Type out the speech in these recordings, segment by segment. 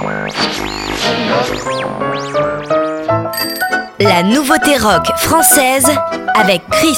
La nouveauté rock française avec Chris.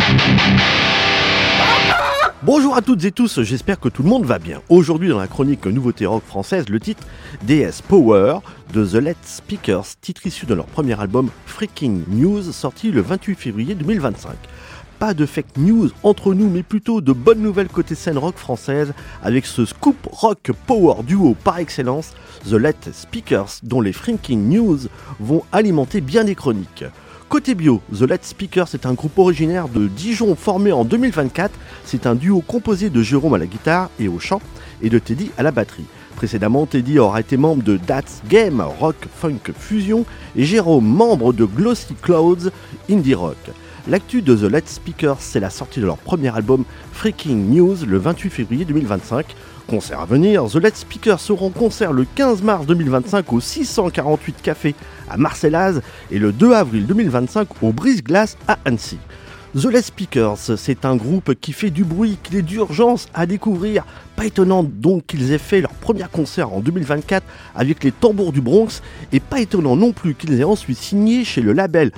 Bonjour à toutes et tous, j'espère que tout le monde va bien. Aujourd'hui dans la chronique nouveauté rock française, le titre DS Power de The Let Speakers, titre issu de leur premier album Freaking News, sorti le 28 février 2025. Pas de fake news entre nous, mais plutôt de bonnes nouvelles côté scène rock française, avec ce scoop rock power duo par excellence, The Let Speakers, dont les Freaking News vont alimenter bien des chroniques. Côté bio, The Let Speakers est un groupe originaire de Dijon formé en 2024. C'est un duo composé de Jérôme à la guitare et au chant et de Teddy à la batterie. Précédemment, Teddy aura été membre de That's Game Rock Funk Fusion et Jérôme membre de Glossy Clouds Indie Rock. L'actu de The Let Speakers, c'est la sortie de leur premier album Freaking News le 28 février 2025. Concert à venir, The Let Speakers seront en concert le 15 mars 2025 au 648 Café à Marcellaz et le 2 avril 2025 au Brise-Glace à Annecy. The Let Speakers, c'est un groupe qui fait du bruit, qu'il est d'urgence à découvrir. Pas étonnant donc qu'ils aient fait leur premier concert en 2024 avec les Tambours du Bronx et pas étonnant non plus qu'ils aient ensuite signé chez le label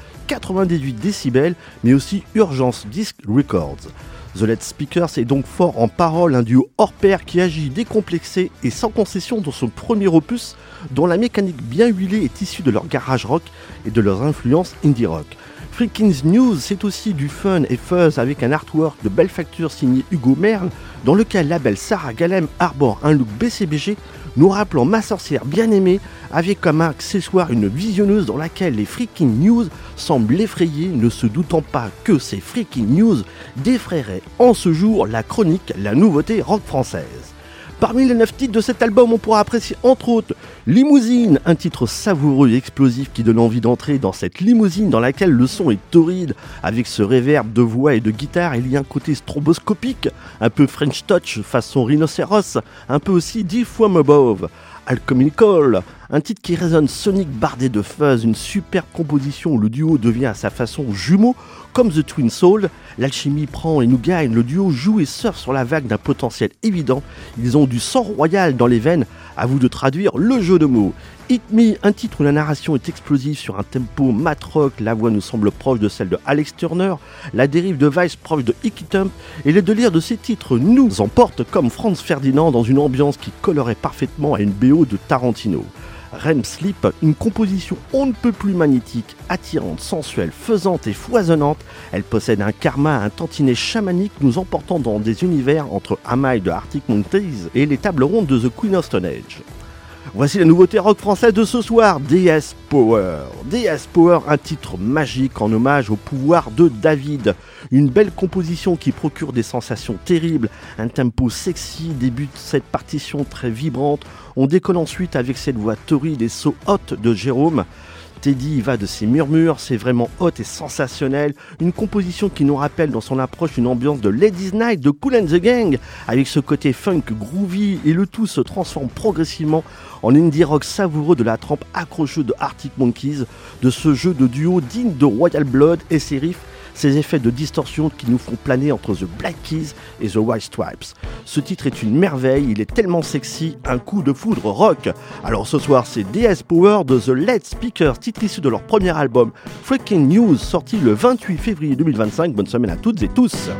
98 Décibels mais aussi Urgence Disc Records. The Let Speakers est donc fort en parole, un duo hors pair qui agit décomplexé et sans concession dans son premier opus dont la mécanique bien huilée est issue de leur garage rock et de leurs influences indie rock. Freaking News, c'est aussi du fun et fuzz avec un artwork de belle facture signé Hugo Merle, dans lequel la belle Sarah Galem arbore un look BCBG, nous rappelant ma sorcière bien aimée, avec comme accessoire une visionneuse dans laquelle les Freaking News semblent effrayés, ne se doutant pas que ces Freaking News défraieraient en ce jour la chronique, la nouveauté rock française. Parmi les 9 titres de cet album, on pourra apprécier entre autres Limousine, un titre savoureux et explosif qui donne envie d'entrer dans cette limousine dans laquelle le son est torride. Avec ce réverb de voix et de guitare, il y a un côté stroboscopique, un peu French Touch façon rhinocéros, un peu aussi 10 From Above. Alchemical, un titre qui résonne sonique bardé de fuzz, une superbe composition où le duo devient à sa façon jumeau, comme The Twin Soul. L'alchimie prend et nous gagne, le duo joue et surfe sur la vague d'un potentiel évident. Ils ont du sang royal dans les veines, à vous de traduire le jeu de mots. Hit Me, un titre où la narration est explosive sur un tempo mat rock, la voix nous semble proche de celle de Alex Turner, la dérive de Vice proche de Icky Tump et les délires de ces titres nous emportent comme Franz Ferdinand dans une ambiance qui collerait parfaitement à une BO de Tarantino. REM Sleep, une composition on ne peut plus magnétique, attirante, sensuelle, faisante et foisonnante. Elle possède un karma, un tantinet chamanique nous emportant dans des univers entre Amai de Arctic Monkeys et les tables rondes de The Queen of Stone Age. Voici la nouveauté rock française de ce soir, DS Power. DS Power, un titre magique en hommage au pouvoir de David. Une belle composition qui procure des sensations terribles, un tempo sexy débute cette partition très vibrante. On décolle ensuite avec cette voix torride et so hot de Jérôme. Teddy va de ses murmures, c'est vraiment hot et sensationnel. Une composition qui nous rappelle dans son approche une ambiance de Ladies Night de Kool & The Gang, avec ce côté funk groovy, et le tout se transforme progressivement en indie rock savoureux de la trempe accrocheuse de Arctic Monkeys, de ce jeu de duo digne de Royal Blood et ses riffs, ces effets de distorsion qui nous font planer entre The Black Keys et The White Stripes. Ce titre est une merveille, il est tellement sexy, un coup de foudre rock. Alors ce soir, c'est DS Power de The Let Speakers, titre issu de leur premier album Freaking News, sorti le 28 février 2025. Bonne semaine à toutes et tous.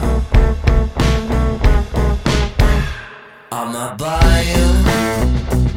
I'm not buying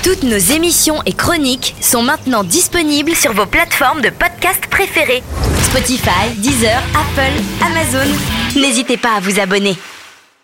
Toutes nos émissions et chroniques sont maintenant disponibles sur vos plateformes de podcast préférées. Spotify, Deezer, Apple, Amazon. N'hésitez pas à vous abonner.